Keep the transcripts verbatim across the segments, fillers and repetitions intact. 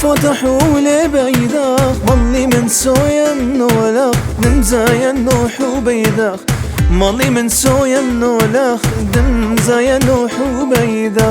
فتحوا لي بيداخ مالي من سويا نولاخ دمزايا نوح وبيداخ مالي من سويا نولاخ دمزايا نوح وبيداخ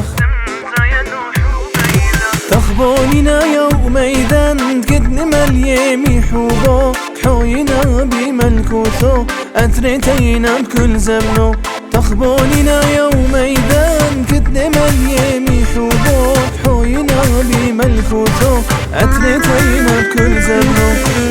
تخبونينا يوم ميدان قدن مليمي حوبو حوينا بملكوثو أتريتينا بكل زبنو تخبونينا يوم ميدان قدن مليمي حوبو حوينا بملكوثو أتريتينا بكل زبنو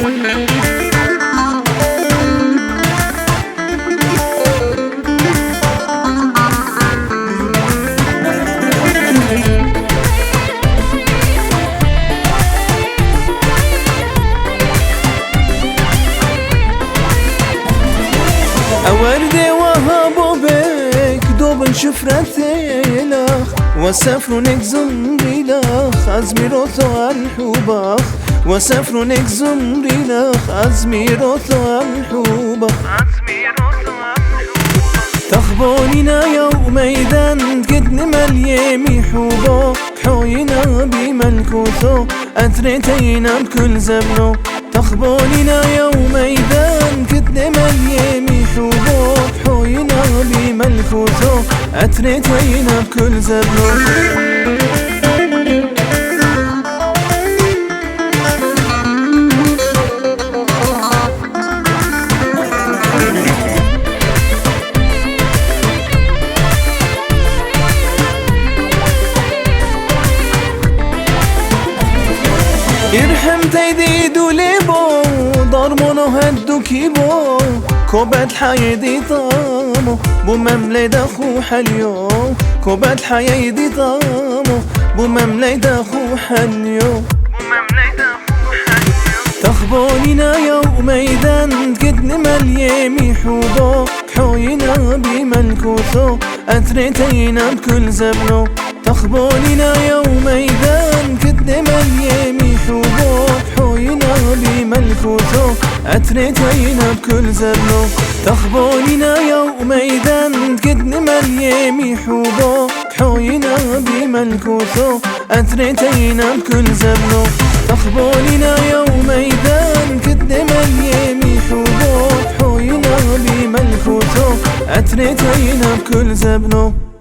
أوردي وهابو بيك دوبن شفرتي لخ وسافرو نكزم بلخ أزميروتو الحوبخ وسافرو نكزم بلخ أزميروتو الحوبخ تخبونينا يوم ميدان قدن مليمي حوبو حوينا بملكوثو أتريتينا بكل زبنو تخبونينا يوم ميدان قدن مليمي حوبو حوينا بملكوثو أتريتينا بكل زبنو يرحم تيدي دوليبو ضرمونو هدو كيبو كوبات حيدي طامو بو مملي دخو حليو كوبات حيدي طامو بو مملي دخو حليو تخبونينا يوم ميدان قدن مليمي حوبو حوينا بملكوثو أتريتينا بكل زبنو تخبونينا يوم ميدان قدن مليمي حوبو حوينا بملكوثو أتريتينا بكل زبنو تخبونينا يوم ميدان قدن مليمي حوبو حوينا بملكوثو أتريتينا بكل زبنو تخبونينا يوم ميدان قدن مليمي حوبو حوينا بملكوثو أتريتينا بكل زبنو